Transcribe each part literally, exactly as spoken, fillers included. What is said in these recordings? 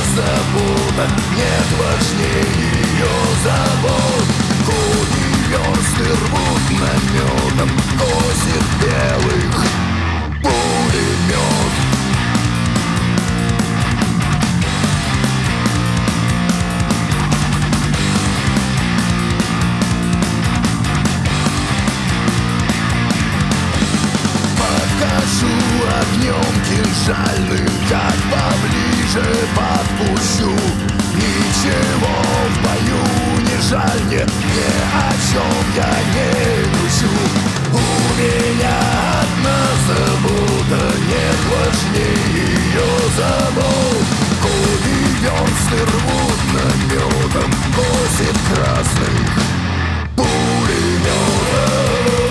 забута, нет важнее ее забот. Кони версты рвут наметом, косит белых пулемет. Покажу огнем кинжальным, как поближе подпущу. Ничего в бою не жаль мне, ни о чем я не грущу. У меня одна забота, нет важнее ее забот. Кони версты рвут наметом, косит красных пулеметов.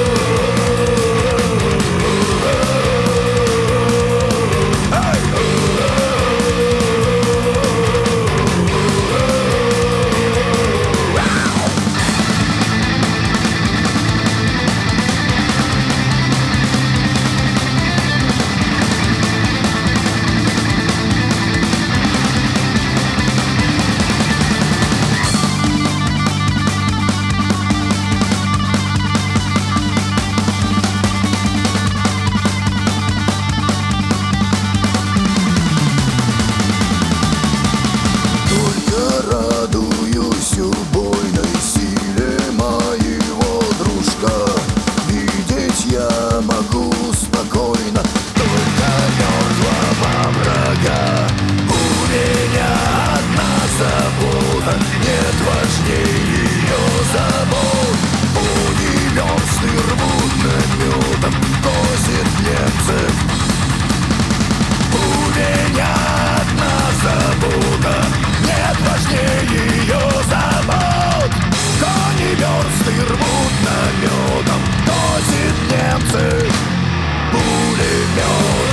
Нет важнее ее забот. Пули версты рвут наметом, косит немцев. У меня одна забота, нет важнее ее забот. Кони версты рвут наметом, косит немцев. Пулемет.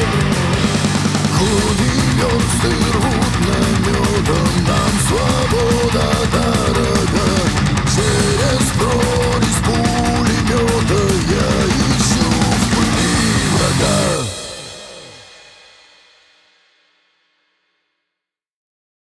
Версты рвут наметом нам свободу.